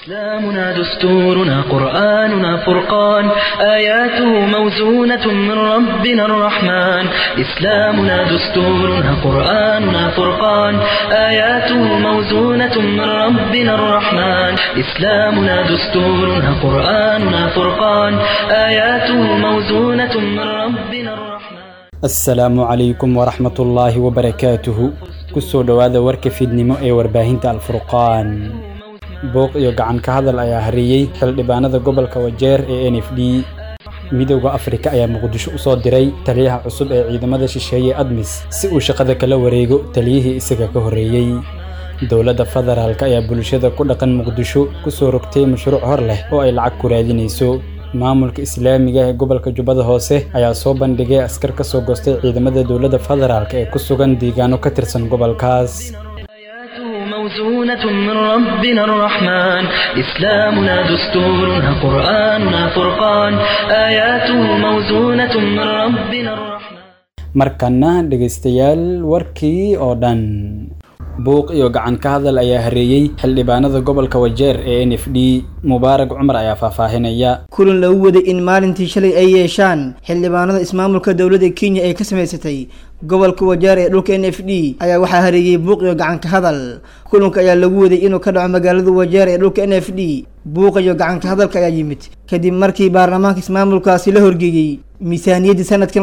إسلامنا دستورنا قرآننا فرقان آياته موزونة من ربنا الرحمن إسلامنا دستورنا قرآننا فرقان آياته موزونة من ربنا الرحمن إسلامنا دستورنا قرآننا فرقان آياته موزونة من ربنا الرحمن السلام عليكم ورحمة الله وبركاته كسو دوادا ورك فيدنمو اي ورباهنتا الفرقان booq iyo gacan ka hadal ayaa hariyay xildhibaanada gobolka Wajeer ee NFD midowga Afrika ayaa Muqdisho u soo diray taliyaha cusub ee ciidamada shisheeye ADMIS si uu shaqada kala wareego taliyihii isaga ka horeeyay dawladda federaalka ayaa bulshada ku dhaqan Muqdisho ku soo rogtay mashruuc hor leh oo ay lacag ku raadinayso maamulka islaamiga ee gobolka Jubbada Hoose ayaa soo bandhigay askar ka soo goostay ciidamada dawladda federaalka ee ku sugan deegaano ka tirsan gobolkaas موزونة من ربنا الرحمن إسلامنا دستورنا قرآننا فرقان آياته موزونة من ربنا الرحمن markana dhageystayaal warkii oo dhan booq iyo gacan ka hadal ayaa hareeyay xildhibaanada gobolka Wajeer ee NFD Mubarak Umar ayaa faahfaahinaya kulan lagu waday in maalintii shalay ay yeeshaan xildhibaanada ismaamulka dawladda Kenya ay ka sameysatay gobolka Wajeer ee dhulka NFD ayaa waxa hareeyay booq iyo gacan ka hadal kulanka ayaa lagu waday inuu ka dhaco magaalada Wajeer ee dhulka NFD booq iyo gacan ka hadalka ayaa yimid kadib markii baarlamaanka ismaamulkaasi la horgeeyay miisaaniyadda sanadkan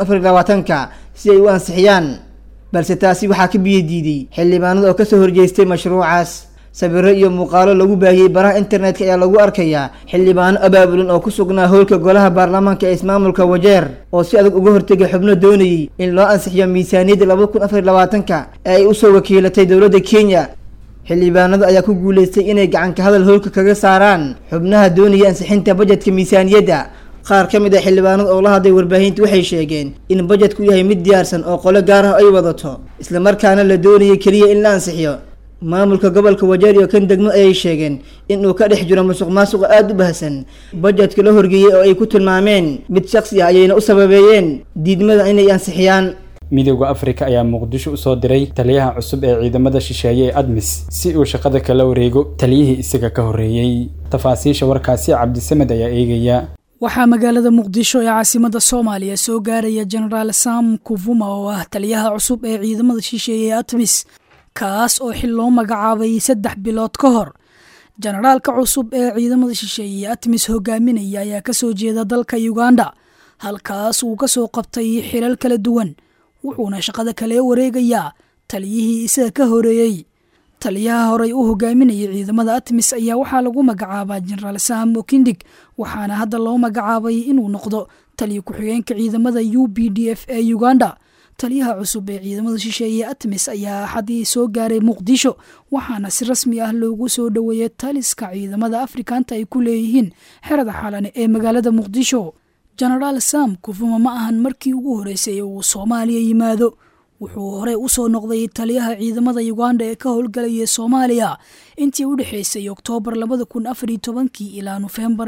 2024 si ay u ansixiyaan balse taasi waxaa ka biyadiiday xildhibaanada oo ka soo horjeestay mashruucaas sawirro iyo muuqaalo lagu baahiyay baraha internetka ayaa lagu arkayaa xildhibaano abaabulan oo ku sugnaa howlka golaha baarlamaanka ee ismaamulka Wajeer oo si adag uga hortagay xubno doonayay in loo ansixiyo miisaaniyadda 2024 ee ay u soo wakiilatay dawladda Kenya xildhibaanada ayaa ku guuleystay inay gacan ka hadal howlka kaga saaraan xubnaha doonaya ansixinta budgetka miisaaniyadda qaar ka mid ah xildhibaanada oo la hadlay warbaahinta waxay sheegeen in budgetku yahay mid diyaarsan oo qolo gaar ah ay wadato isla markaana la doonayay kaliya in la ansixiyo maamulka gobolka Wajeer iyo kan degmo ayay sheegeen in uu ka dhex jiro musuqmaasuq aad u baahsan budgetka la horgeeyay oo ay ku tilmaameen mid shakhsi ah ayayna u sababeeyeen diidmada inay ansixiyaan midowga Afrika ayaa Muqdisho u soo diray taliyaha cusub ee ciidamada shisheeye ee ADMIS si uu shaqada kala wareego taliyihii isaga ka horeeyay tafaasiisha warkaasi Cabdisamed ayaa eegaya waxaa magaalada Muqdisho ee caasimadda Soomaaliya soo gaaraya General Sam Kuvuma oo ah taliyaha cusub ee ciidamada shisheeye ee ADMIS kaas oo xil loo magacaabay 3 bilood ka hor generaalka cusub ee ciidamada shisheeye ee ADMIS hogaaminaya ayaa ka soo jeeda dalka Uganda halkaas uu ka soo qabtay xilal kala duwan wuxuuna shaqada kale wareegayaa taliyihii isaga ka horeeyay taliyaha horey u hogaaminayay ciidamada ADMIS ayaa waxaa lagu magacaabaa General Sam Okindig waxaana hadda loo magacaabay inuu noqdo taliye ku-xigeenka ciidamada UPDF ee Uganda taliyaha cusub ee ciidamada shisheeye ADMIS ayaa xadii soo gaaray Muqdisho waxaana si rasmi ah loogu soo dhaweeyay taliska ciidamada Afrikaanta ay ku leeyihiin xerada xalane ee magaalada Muqdisho General Sam Kuvuma ma ahan markii ugu horeysay uu Soomaaliya yimaado wuxuu hore u soo noqday taliyaha ciidamada Uganda ee ka howlgalaya Soomaaliya intii u dhaxeysay Oktoobar 2014 ilaa November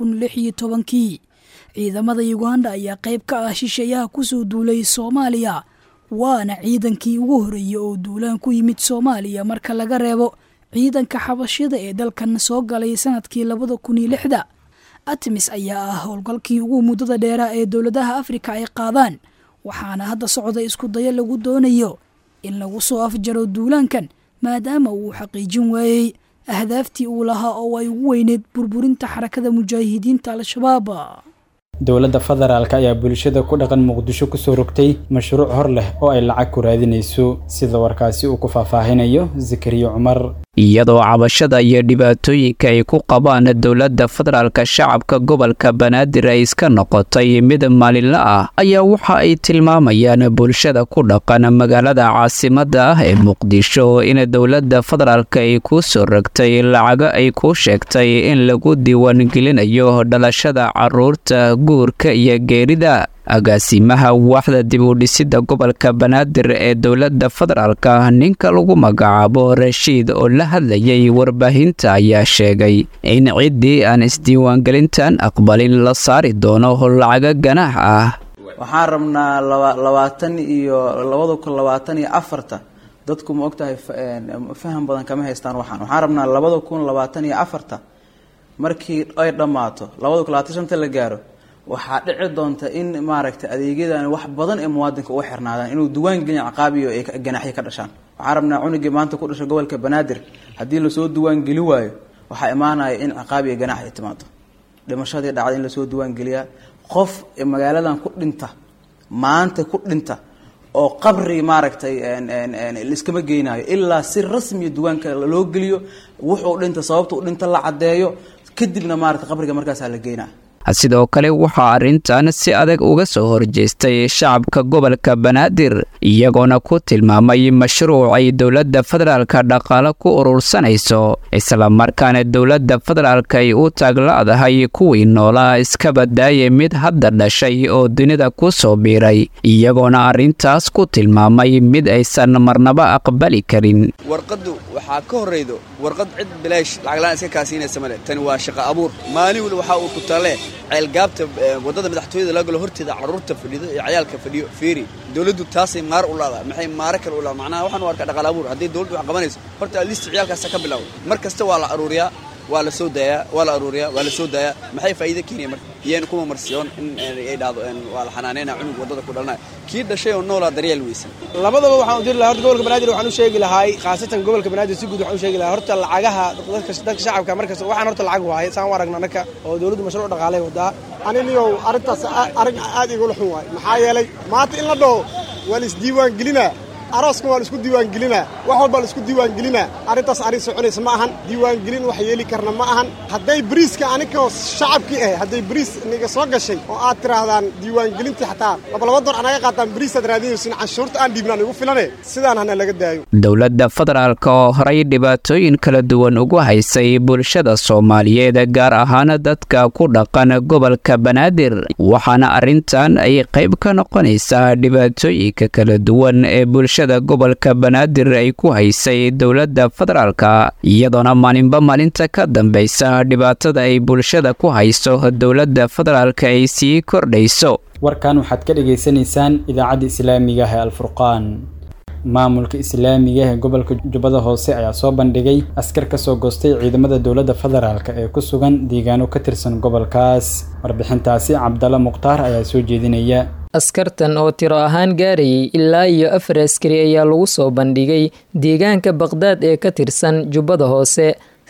2016 ciidamada Uganda ayaa qayb ka ah shisheeyaha ku soo duulay Soomaaliya waana ciidankii ugu horeeyay oo duulaan ku yimid Soomaaliya marka laga reebo ciidanka xabashida ee dalkan soo galay sanadkii 2006 ADMIS ayaa ah howlgalkii ugu muddada dheer ee dawladaha Afrika ay qaadaan waxaana hadda socda isku dayo lagu doonayo in lagu soo afjaro duulaankan maadaama uu xaqiijin waayay ahdaaftii uu lahaa oo ay ugu weyneed burburinta xarakada mujaahidiinta al-shabaab dawladda federaalka ayaa bulshada ku dhaqan Muqdisho ku soo rogtay mashruuc hor leh oo ay lacag ku raadinayso sida warkaasi uu ku faahfaahinayo Zakariya Umar iyadoo cabashada iyo dhibaatooyinka ay ku qabaan dawladda federaalka shacabka gobolka Banaadir ay iska noqotay mid maalinle ah ayaa waxa ay tilmaamayaan bulshada ku dhaqan magaalada caasimadda ah ee Muqdisho in dawladda federaalka ay ku soo rogtay lacag ay ku sheegtay in lagu diiwaan gelinayo dhalashada caruurta guurka iyo geerida agaasimaha waaxda dib u dhisidda gobolka Banaadir ee dawladda federaalka ninka lagu magacaabo Rashiid oo la hadlayay warbaahinta ayaa sheegay in ciidii aan isdiiwaangelintan aqbalin la saari doono lacag ganaax ah waxaan rabnaa 2024 dadku ma ogtahay faham badan kama haystaan waxaan rabnaa 2024 markii ay dhamaato 2025 la gaaro waxaa dhici doonta in maaragtay adeegyadan wax badan ee muwaadinka u xirnaadaan inuu duwaan gelin ciqaabiyo ay ganaxyo ka dhashaan waxaan rabnaa cunugii maanta ku dhashay gobolka Banaadir haddii la soo duwaan geli waayo waxaa imaanaya in ciqaabiyo ganax ay timaado dhimashadii dhacday in la soo duwaan geliya qof magaaladan ku dhinta maanta ku dhinta oo qabri maaragtay iskama geynayo ilaa si rasmi duwaanka loo geliyo wuxuu dhinta sababta uu dhinta la cadeeyo kadibna maaragtay qabriga markaas la geynaa sidoo kale waxaa arrintan si adag uga soo horjeestay shacabka gobolka Banaadir iyagoona ku tilmaamay mashruuc ay dowladda federaalka dhaqaale ku urursanayso isla markaana dowladda federaalka ay u taaglaadahay kuwii noolaa iska badaayay mid hadda dhashay oo dunida ku soo biiray iyagoona arrintaas ku tilmaamay mid aysan marnaba aqbali karin warqadu waxaa ka horeydo warqad cid bilaash lacag la'aan iska kaasiinaysa male tan waa shaqo abuur maalin wali waxa uu ku tale ceelgaabta wadada madaxtooyada laga galo horteeda caruurta fadhido ee ciyaalka fadhiyo fiiri dawladdu taasay maar u laada maxay maara kale u laada macnaha waxaan u arkaa dhaqaale abuur haddii dawladdu wax qabanayso horta list ciyaalkaas ka bilaw mar kasta waa la aruuriyaa waa la soo daayaa waa la aruuriyaa waa la soo daayaa maxay faa'iido keenaya marka iyaan kuma marsiyoon in ay dhacdo waa la xanaaneena cunug wadada ku dhalnaa kii dhashay oo noolaa daryeel weysan labadaba waxaan u diri lahaa horta gobolka Banaadir waxaan u sheegi lahaa khaasatan gobolka Banaadir si guud waxaan u sheegi lahaa horta lacagaha dadka shacabka markaas waxaan horta lacag waaye saan waragna anaka oo dawladdu mashruuc dhaqaale wadaa aniga arintaas arag aad igu xun waay maxaa yeelay maanta in la dhoo wal isdiiwaan gelina arooska waa isku diiwaan gelina wax walba isku diiwaan gelina arintaas arin soconaysa ma ahan diiwaan gelin wax yeeli karna ma ahan haday briiska aniga shacabkii haday briis niga soo gashay oo aad tiraahdaan diiwaan gelintii xataa laba door anaga qaataan briisad raadinaysan canshuurta aan dhiibnaan ugu filane sidaan hana laga daayo dowladda federaalka oo horay dhibaatooyin kala duwan ugu haysay bulshada Soomaaliyeed gaar ahaan dadka ku dhaqan gobolka Banaadir waxaana arintan ay qayb ka noqonaysaa dhibaatooyinka kala duwan ee gobolka Banaadir ay ku haysay dowladda federaalka iyadoona maalinba maalinta ka dambaysa dhibaatada ay bulshada ku hayso dowladda federaalka ay sii kordhayso warkan waxaad ka dhageysanaysaan idaacadda islaamiga ah ee Al-Furqaan maamulka islaamiga ee gobolka Jubbada Hoose ayaa soo bandhigay askar ka soo goostay ciidamada dowladda federaalka ee ku sugan deegaano ka tirsan gobolkaas warbixintaasi Cabdalla Muqtaar ayaa soo jeedinaya askartan oo tiro ahaan gaarayay ilaa iyo 4 askari ayaa lagu soo bandhigay deegaanka Baghdad ee ka tirsan Jubbada Hoose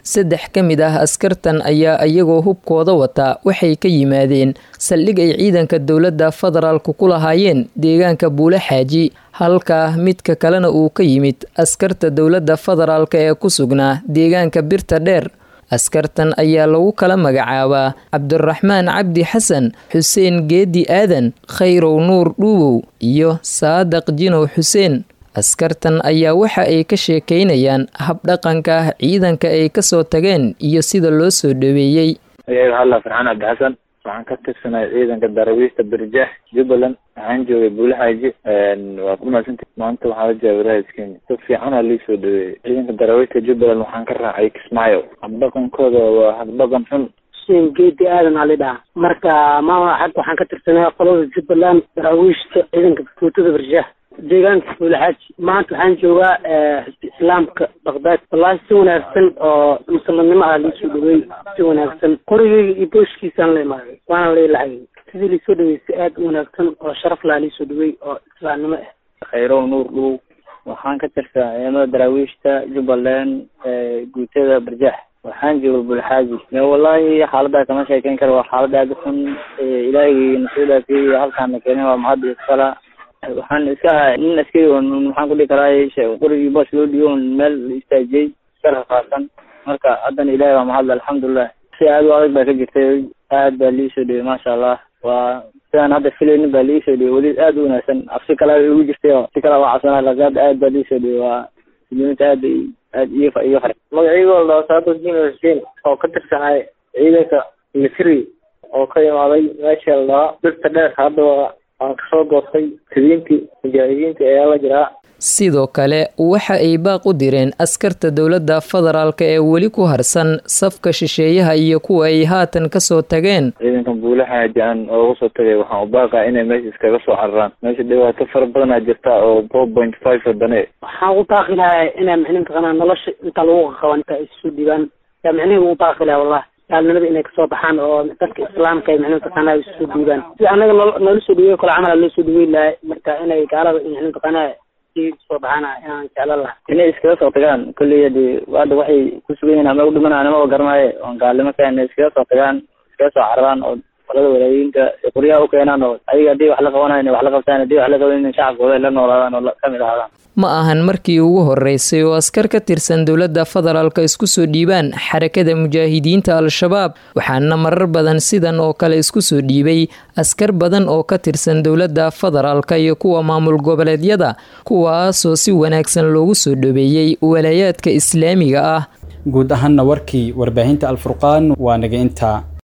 3 ka mid ah askartan ayaa iyagoo hubkooda wata waxay ka yimaadeen saldhig ay ciidanka dowladda federaalku ku lahaayeen deegaanka Buule Xaaji halka midka kalena uu ka yimid askarta dowladda federaalka ee ku sugnaa deegaanka Birta Dheer askartan ayaa lagu kala magacaabaa Cabdiraxmaan Cabdi Xasan Xuseen Geedi Aadan Khayrow Nuur Dhuubow iyo Saadaq Jinow Xuseen askartan ayaa waxa ay ka sheekeynayaan habdhaqanka ciidanka ay ka soo tageen iyo sida loo soo dhaweeyay Allah Farxaan Cabdi Xasan waxaan ka tirsanay ciidanka darawiista Birjah Jubbaland waxaan joogay Buule Xaaji waa ku maasantii maanta waxaa la joogaa Kenya si fiican oo lii soo dhaweeyay ciidanka darawiista Jubbaland waxaan ka raacay Kismaayo habdhaqankooda waa habdhaqan xun Xuseen Geedi Aadan alida marka waxaan ka tirsanay qolada Jubbaland darawiista ciidanka guutada Birjah deegaanka Buule Xaaji maanta waxaan joogaa islaamka Baghdad wallahi si wanaagsan oo muslimnimo ah lii soo dhaweeyay si wanaagsan qorigeyga iyo booshkiisaan la imaaday waana leeyahay sidii lii soo dhaweeyay aad u wanaagsan oo sharaf leh lii soo dhaweeyay oo islaamnimo ah Khayrow Nuur Dhuubow waxaan ka tirsanaa ciidamada darawiishta Jubbaland guutada Birjah waxaan joogay Buule Xaaji wallahi xaaladda kama sheekeyn karo waa xaalad aad u xun ilaahay nasiibkiisa halkaan keenay waa mahad iskala waxaan iska nin askari oo maxaan ku dhihi karaa qorigii boos loo dhigo meel istaajiyay iska qaasan marka haddana ilaahay waa mahad alxamdulillah si aad u adag baa ka jirtay aad baa lii soo dhawey maasha allah waa sidaan hadda filaynin baa lii soo dhawey weli aad u wanaagsan afsi kale ugu jirtay oo si kale waa cabsanaa laakiin aad baa lii soo dhawey waa muslimiinta aad iyo fare magacayga Saadaq Jinow Xuseen oo ka tirsanay ciidanka military oo ka imaaday meesha la Birta Dheer hadda aan kasoo goostay sidiintii mujaahidiinta ayaa la jiraa. sidoo kale waxa ay baaq u direen askarta dowladda federaalka ee weli ku harsan safka shisheeyaha iyo kuwa ay haatan kasoo tageen. ciidankan buulaxaaji aan uga soo tagay waxaan u baaqaa inay meesha iskaga soo cararaan. meesha dhibaato fara badanaa jirta oo 4.5 wadane. waxaan u baaqi lahaa inay micnihiin taqaanaa nolosha inta lagu qaban inta isu dhiibaan yaa micnihiin u baaqi lahaa wallahi gaalnimada inay kasoo baxaan oo dadka islaamka ay micnihiin taqaanaa isu dhiibaan si anaga nolol soo dhiibay kala camal loo soo dhiibay lahaa marka inay gaalada micnihiin taqaanaa soo baxana inaan jeclaan lahaa inay iskaga soo tagaan kulli hadda waxay ku sugan yihiin ama u dhimanayaan ama garanaayo oo gaalnimo ka inay iskaga soo tagaan iskaga soo cararaan oo qolada walaayinka qoryaha u keenaan oo ayaga hadii wax la qabanayo wax la qabtaan hadii wax la qabanaynin shacabkooda la noolaadaan oo ka mid ahaadaan. ma ahan markii ugu horeysay oo askar ka tirsan dowladda federaalka isku soo dhiibaan xarakada mujaahidiinta al-shabaab waxaana marar badan sidan oo kale isku soo dhiibay askar badan oo ka tirsan dowladda federaalka iyo kuwa maamul goboleedyada kuwaasoo si wanaagsan loogu soo dhaweeyay walaayaadka islaamiga ah. guud ahaanna warkii warbaahinta Al Furqaan waa naga intaa.